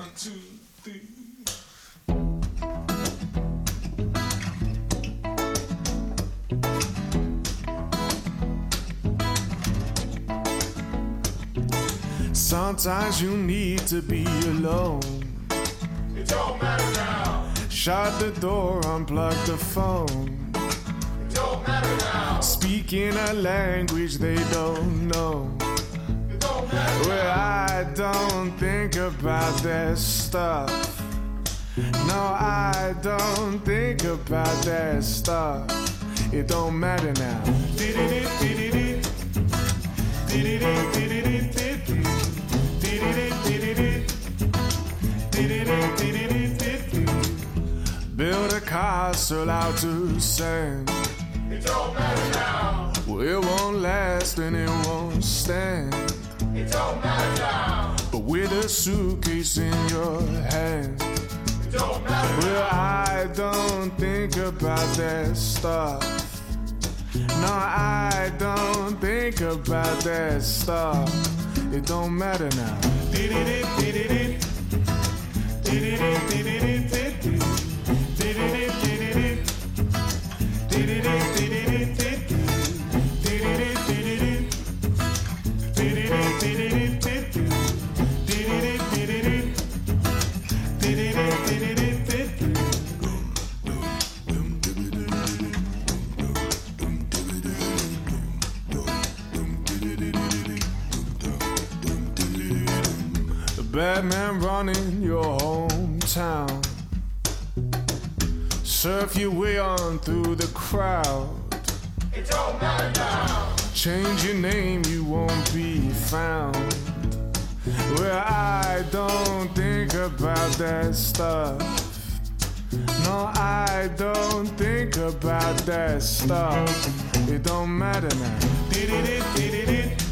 2, 3. Sometimes you need to be alone. It don't matter now. Shut the door, unplug the phone. It don't matter now. Speaking a language they don't know. It don't matter Well, now. I don't think about that stuff. No, I don't think about that stuff. It don't matter now. Build a castle out to sand. It don't matter now. Well, it won't last and it won't stand. It don't matter now. But with a suitcase in your hand, It don't matter well, now. I don't think about that stuff. No, I don't think about that stuff. It don't matter now. Bad man running your hometown. Surf your way on through the crowd. It don't matter now. Change your name, you won't be found. Well, I don't think about that stuff. No, I don't think about that stuff. It don't matter now.